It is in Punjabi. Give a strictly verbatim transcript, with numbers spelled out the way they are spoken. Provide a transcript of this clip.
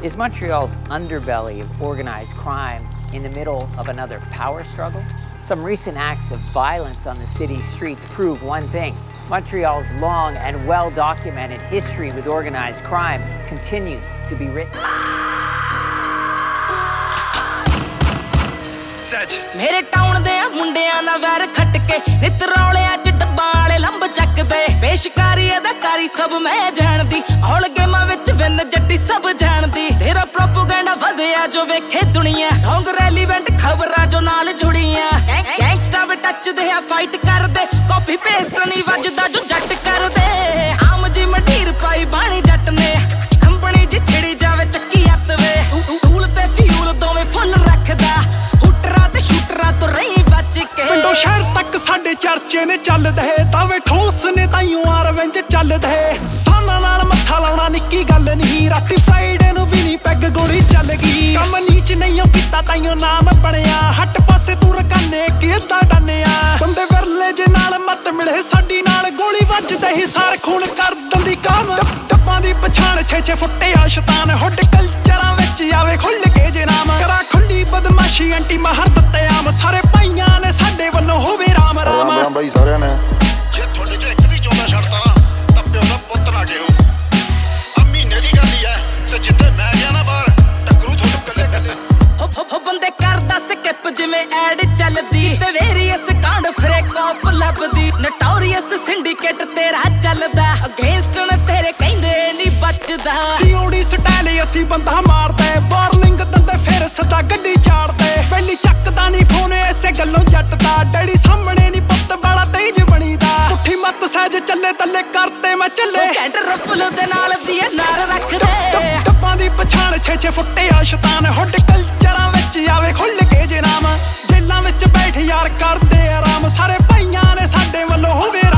Is Montreal's underbelly of organized crime in the middle of another power struggle? Some recent acts of violence on the city's streets prove one thing. Montreal's long and well-documented history with organized crime continues to be written. ਮੇਰੇ ਟਾਊਨ ਦੇ ਮੁੰਡਿਆਂ ਦਾ ਵੈਰ ਖੱਟ ਕੇ ਨਿਤ ਰੌਲਿਆਂ ਚ ਡੱਬਾਂ ਵਾਲੇ ਲੰਬ ਚੱਕਦੇ ਪੇਸ਼ਕਾਰੀ ਅਦਾਕਾਰੀ ਸਭ ਮੈਂ ਜਾਣਦੀ ਔਲ ਗੇਮਾਂ ਵਿੱਚ ਵਿੰਨ ਜੱਟੀ ਸਭ ਜਾਣਦੀ ਤੇਰਾ ਪ੍ਰੋਪਗੈਂਡਾ ਵਧਿਆ ਜੋ ਵੇਖੇ ਦੁਨੀਆ ਰੌਂਗ ਰੈਲੀਵੈਂਟ ਖਬਰਾਂ ਜੋ ਨਾਲ ਜੁੜੀਆਂ ਗੈਂਗਸਟਾ ਵੀ ਟੱਚਦੇ ਆ ਫਾਈਟ ਕਰਦੇ ਕਾਪੀ ਪੇਸਟ ਨਹੀਂ ਵੱਜਦਾ ਜੋ ਜੱਟ ਕਰਦੇ ਆਮ ਜੀ ਮੰਡੀਰ ਪਾਈ ਬਾਣੀ ਜੱਟ ਨੇ ਕੰਪਨੀ ਚ ਛਿੜੀ ਜਾਵੇ ਚੱਕੀ ਹੱਥ ਵੇ ਟੂਲ ਤੇ ਫਿਊਲ ਦੋਵੇਂ ਫੁੱਲ ਰੱਖਦਾ ਪਿੰਡੋਂ ਸ਼ਹਿਰ ਤੱਕ ਸਾਡੇ ਚਰਚੇ ਨੇ ਚੱਲਦੇ ਤਾਵੇ ਠੋਸ ਨੇ ਤਾਈਓ ਆਰਵੈਂਜ ਚੱਲਦੇ ਸਾਨਾ ਨਾਲ ਮੱਥਾ ਲਾਉਣਾ ਨਿੱਕੀ ਗੱਲ ਨਹੀਂ ਰਾਤੀ ਫਰਾਈਡੇ ਨੂੰ ਵੀ ਨਹੀਂ ਪੈਗ ਗੋਲੀ ਚੱਲ ਗਈ ਕੰਮ ਨੀਚ ਨਹੀਂ ਕੀਤਾ ਤਾਈਓ ਨਾਮ ਬਣਿਆ ਹੱਟ ਪਾਸੇ ਤੂੰ ਰਕਾਨੇ ਕਿਦਾਂ ਡੰਨਿਆ ਬੰਦੇ ਵਿਰਲੇ ਜੇ ਨਾਲ ਮੱਤ ਮਿਲੇ ਸਾਡੀ ਨਾਲ ਗੋਲੀ ਵੱਜਦੇ ਹੀ ਸਾਰ ਖੂਨ ਕਰ ਦਿੰਦੀ ਕੰਮ ਟੱਪਾਂ ਦੀ ਪਛਾਣ ਛੇ ਛੇ ਫੁੱਟੇ ਆ ਸ਼ੈਤਾਨ ਹੁੱਡ ਕਲਚਰਾਂ ਵਿੱਚ ਆਵੇ ਖੁੱਲ ਕੇ ਜੇ ਨਾਮ ਕਰਾ ਖੁੱਲੀ ਬਦਮਾਸ਼ੀ ਐਂਟੀ ਮਾਹਰ ਦਿੱਤੇ ਆਮ ਸਾਰੇ ਭਾਈਆਂ ਨੇ ਸਾਡੇ ਵੱਲੋਂ ਹੋਵੇ ਰਾਮ ਰਾਮ ਰਾਮ ਬਾਈ ਸਾਰਿਆਂ ਨੇ ਜੇ ਤੁਹਾਡੇ ਚੋਂ ਇੱਕ ਵੀ ਚੋਦਾ ਛੱਡਦਾ ਨਾ ਤਾਂ ਪਿਓ ਦਾ ਪੁੱਤ ਨਾ ਗਿਓ ਆ ਮਹੀਨੇ ਦੀ ਗੱਲ ਹੀ ਐ ਤੇ ਜਿੱਥੇ ਮੈਂ ਗਿਆ ਨਾ ਬਾਹਰ ਟੱਕਰੂ ਤੁਹਾਨੂੰ ਕੱਲੇ ਕੱਲੇ ਹੋ ਹੋ ਬੰਦੇ ਕਰਦਾ ਸਕਿਪ ਜਿਵੇਂ ਐਡ ਚੱਲਦੀ ਤੇ ਵੇਰੀਅਸ ਕਾਂਡ ਫਰੇ ਕਾਪ ਲੱਭਦੀ ਨਟੋਰੀਅਸ ਸਿੰਡੀਕੇਟ ਤੇਰਾ ਚੱਲਦਾ ਅਗੇਂਸਟ ਨੇ ਤੇਰੇ ਕਹਿੰਦੇ ਨਹੀਂ ਬਚਦਾ ਸੀਓਡੀ ਸਟਾਈਲ ਅਸੀਂ ਬੰਦਾ ਮਾਰਦੇ ਵਾਰਨਿੰਗ ਦਿੰਦੇ ਫਿਰ ਸਦਾ ਗੱਡੀ ਚਾੜਦੇ ਪਹਿਲੀ ਚੱਕਦਾ ਨਹੀਂ ਫੋਨ ਐਸੇ ਗੱਲੋਂ ਜੱਟ ਦਾ ਡੈਡੀ ਸਾਹਮਣੇ ਨਹੀਂ ਪੁੱਤ ਬਾਲਾ ਤੇਜ ਬਣੀਦਾ ਪੁੱਠੀ ਮੱਤ ਸਹਿਜ ਚੱਲੇ ਤੱਲੇ ਕਰਤੇ ਮੈਂ ਚੱਲੇ ਕੈਂਟ ਰਫਲ ਦੇ ਨਾਲ ਦੀ ਨਾਰ ਰੱਖਦੇ ਟੱਪਾਂ ਦੀ ਪਛਾਣ ਛੇ ਛੇ ਫੁੱਟੇ ਆ ਸ਼ੈਤਾਨ ਹੁੱਡ ਕਲਚਰਾਂ ਵਿੱਚ ਆਵੇ ਖੁੱਲ ਕੇ ਜੇ ਨਾਮ ਜੇਲਾਂ ਵਿੱਚ ਬੈਠ ਯਾਰ ਕਰਦੇ ਆਰਾਮ ਸਾਰੇ ਭਾਈਆਂ ਨੇ ਸਾਡੇ ਵੱਲੋਂ ਹੋਵੇ